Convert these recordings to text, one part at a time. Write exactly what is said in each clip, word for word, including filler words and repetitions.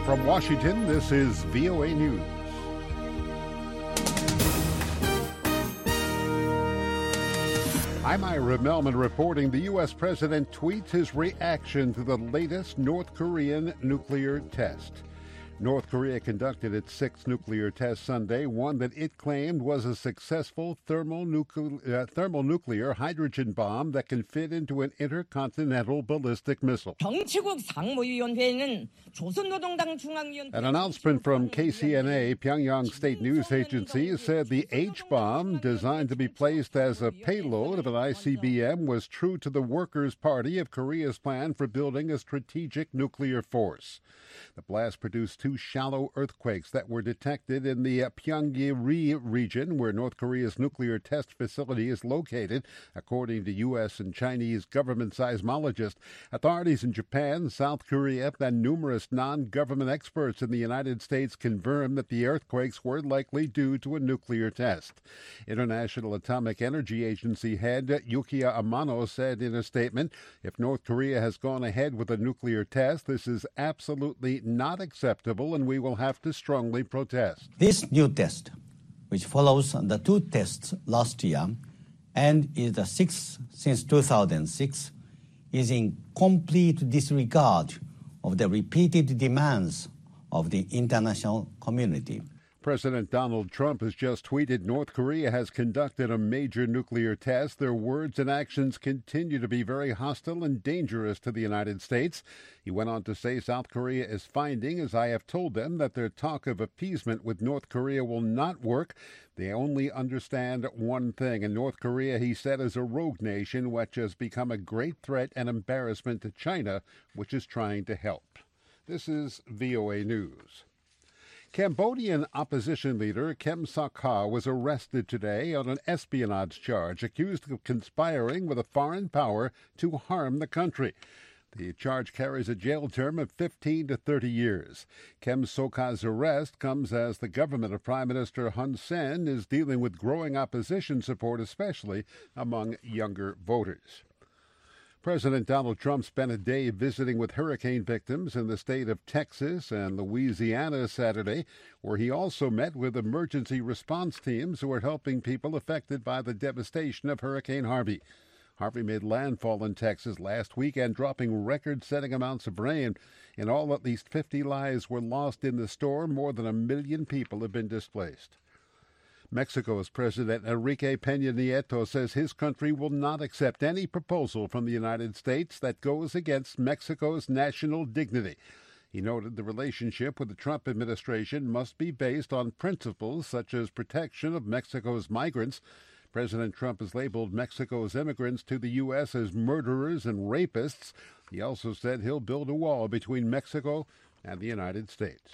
From Washington, this is V O A News. I'm Ira Melman reporting the U S president tweets his reaction to the latest North Korean nuclear test. North Korea conducted its sixth nuclear test Sunday, one that it claimed was a successful thermonucle- uh, thermonuclear hydrogen bomb that can fit into an intercontinental ballistic missile. 정치국 상무위원회는 조선노동당 중앙위원회. An announcement from K C N A, Pyongyang State News Agency, said the H-bomb, designed to be placed as a payload of an I C B M, was true to the Workers' Party of Korea's plan for building a strategic nuclear force. The blast produced two shallow earthquakes that were detected in the Pyongyang region, where North Korea's nuclear test facility is located, according to U S and Chinese government seismologists. Authorities in Japan, South Korea, and numerous non-government experts in the United States confirmed that the earthquakes were likely due to a nuclear test. International Atomic Energy Agency head Yukiya Amano said in a statement, "If North Korea has gone ahead with a nuclear test, this is absolutely not acceptable, and we will have to strongly protest." This new test, which follows the two tests last year and is the sixth since two thousand six, is in complete disregard of the repeated demands of the international community. President Donald Trump has just tweeted North Korea has conducted a major nuclear test. Their words and actions continue to be very hostile and dangerous to the United States. He went on to say South Korea is finding, as I have told them, that their talk of appeasement with North Korea will not work. They only understand one thing. And North Korea, he said, is a rogue nation which has become a great threat and embarrassment to China, which is trying to help. This is V O A News. Cambodian opposition leader Kem Sokha was arrested today on an espionage charge, accused of conspiring with a foreign power to harm the country. The charge carries a jail term of fifteen to thirty years. Kem Sokha's arrest comes as the government of Prime Minister Hun Sen is dealing with growing opposition support, especially among younger voters. President Donald Trump spent a day visiting with hurricane victims in the state of Texas and Louisiana Saturday, where he also met with emergency response teams who are helping people affected by the devastation of Hurricane Harvey. Harvey made landfall in Texas last weekend, dropping record-setting amounts of rain. In all, at least fifty lives were lost in the storm. More than a million people have been displaced. Mexico's President Enrique Peña Nieto says his country will not accept any proposal from the United States that goes against Mexico's national dignity. He noted the relationship with the Trump administration must be based on principles such as protection of Mexico's migrants. President Trump has labeled Mexico's immigrants to the U S as murderers and rapists. He also said he'll build a wall between Mexico and the United States.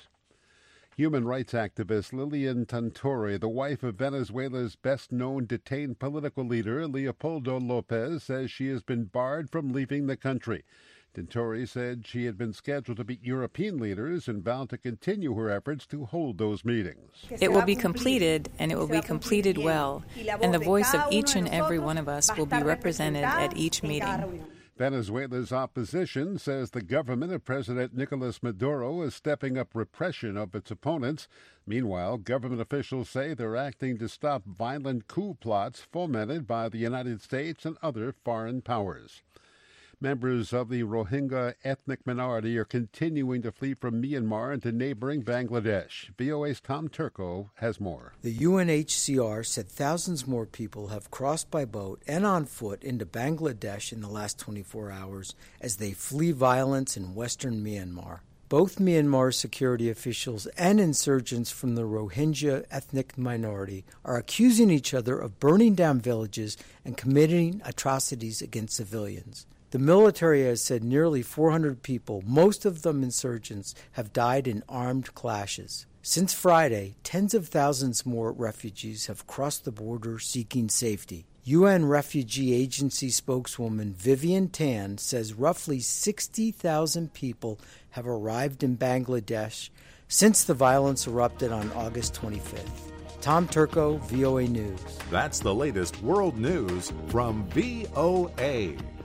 Human rights activist Lilian Tintori, the wife of Venezuela's best-known detained political leader Leopoldo Lopez, says she has been barred from leaving the country. Tintori said she had been scheduled to meet European leaders and vowed to continue her efforts to hold those meetings. It will be completed, and it will be completed well, and the voice of each and every one of us will be represented at each meeting. Venezuela's opposition says the government of President Nicolas Maduro is stepping up repression of its opponents. Meanwhile, government officials say they're acting to stop violent coup plots fomented by the United States and other foreign powers. Members of the Rohingya ethnic minority are continuing to flee from Myanmar into neighboring Bangladesh. V O A's Tom Turco has more. The U N H C R said thousands more people have crossed by boat and on foot into Bangladesh in the last twenty-four hours as they flee violence in western Myanmar. Both Myanmar security officials and insurgents from the Rohingya ethnic minority are accusing each other of burning down villages and committing atrocities against civilians. The military has said nearly four hundred people, most of them insurgents, have died in armed clashes. Since Friday, tens of thousands more refugees have crossed the border seeking safety. U N Refugee Agency spokeswoman Vivian Tan says roughly sixty thousand people have arrived in Bangladesh since the violence erupted on August twenty-fifth. Tom Turco, V O A News. That's the latest world news from V O A.